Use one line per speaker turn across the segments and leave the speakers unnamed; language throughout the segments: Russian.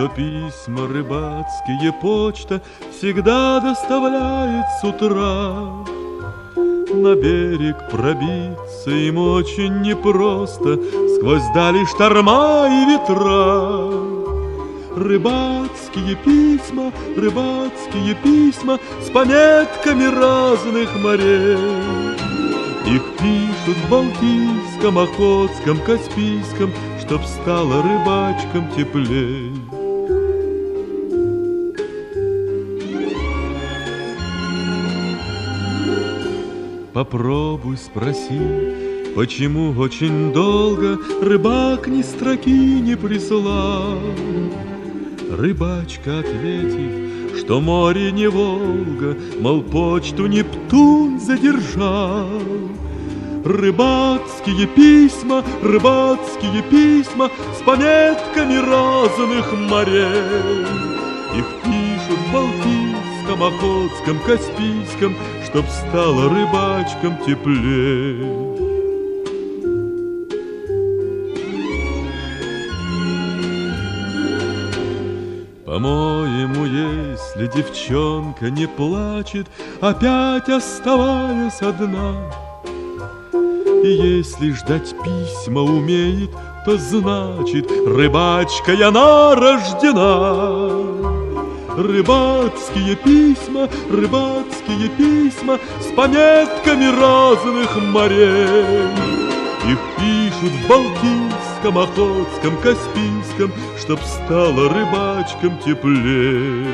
что письма рыбацкие почта всегда доставляет с утра. На берег пробиться им очень непросто сквозь дали шторма и ветра. Рыбацкие письма с пометками разных морей. Их пишут в Балтийском, Охотском, Каспийском, чтоб стало рыбачкам теплей. Попробуй спроси, почему очень долго рыбак ни строки не прислал. Рыбачка ответит, что море не Волга, мол, почту Нептун задержал. Рыбацкие письма с пометками разных морей. Их пишут в Балтийском, Охотском, Каспийском, чтоб стало рыбачкам теплей. По-моему, если девчонка не плачет, опять оставаясь одна, и если ждать письма умеет, то значит, рыбачкой она рождена. Рыбацкие письма с пометками разных морей. Их пишут в Балтийском, Охотском, Каспийском, чтоб стало рыбачкам теплей.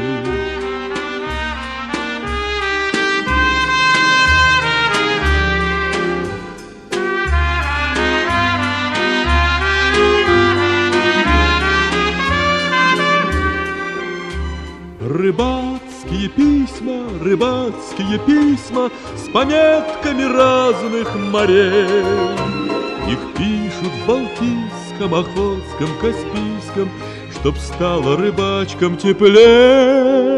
Рыбацкие письма с пометками разных морей. Их пишут в Балтийском, Охотском, Каспийском, чтоб стало рыбачкам теплее.